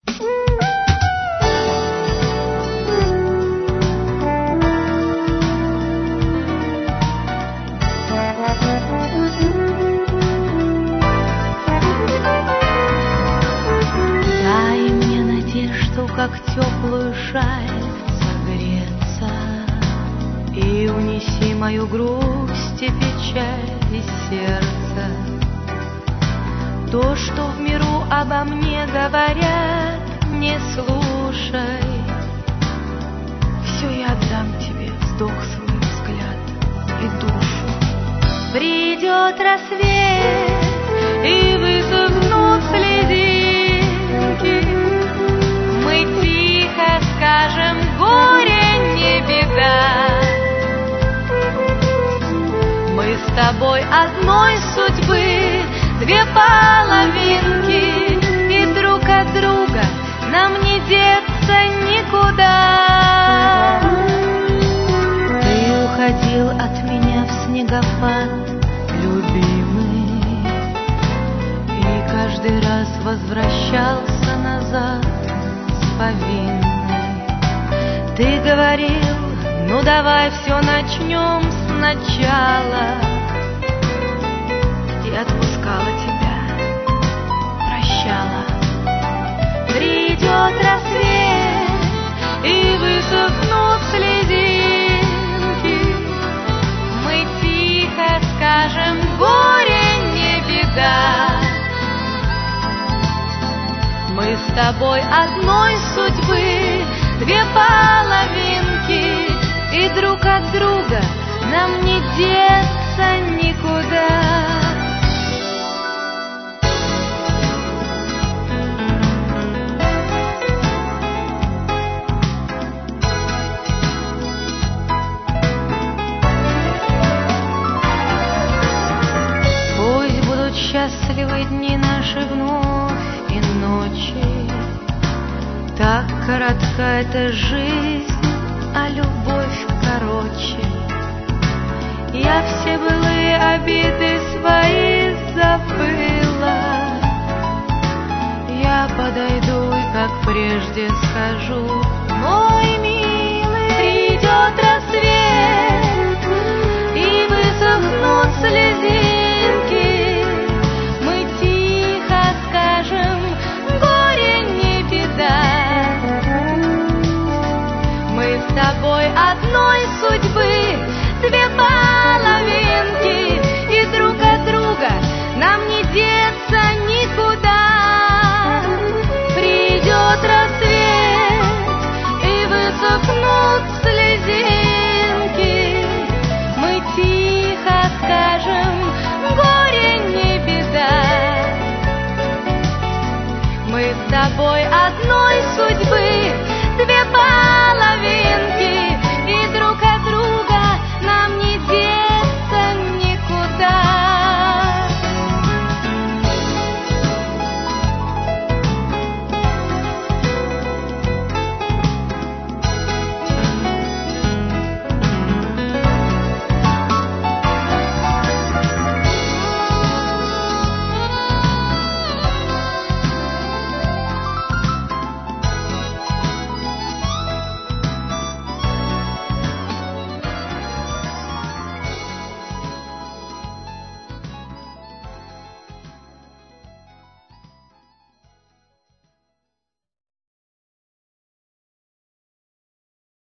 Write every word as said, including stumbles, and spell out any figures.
Как теплую шаль согреться, и унеси мою грусть и печаль из сердца. То, что в миру обо мне говорят, не слушай. Все я отдам тебе, вздох свой, взгляд и душу. Придет рассвет, и высохнут слезинки. Мы тихо скажем: горе не беда. Мы с тобой одной судьбы, две половинки, и друг от друга нам не деться никуда. Ты уходил от меня в снегопад, любимый, и каждый раз возвращался назад повинной. Ты говорил: ну давай все начнем сначала. И отпускала тебя, прощала. Придет рассвет, и высохнут слезинки. Мы тихо скажем: горе не беда. Мы с тобой одной судьбы, две половинки, и друг от друга нам не деться никуда. Пусть будут счастливы дни наши вновь и ночи. Так коротка эта жизнь, а любовь короче. Я все былые обиды свои забыла. Я подойду и как прежде скажу: мой милый, придет рассвет, и высохнут слезинки. Мы тихо скажем: горе не беда. Мы с тобой одной судьбы, две половинки, и друг от друга нам не деться никуда. Придет рассвет, и высохнут слезинки. Мы тихо скажем: горе не беда. Мы с тобой одной судьбы,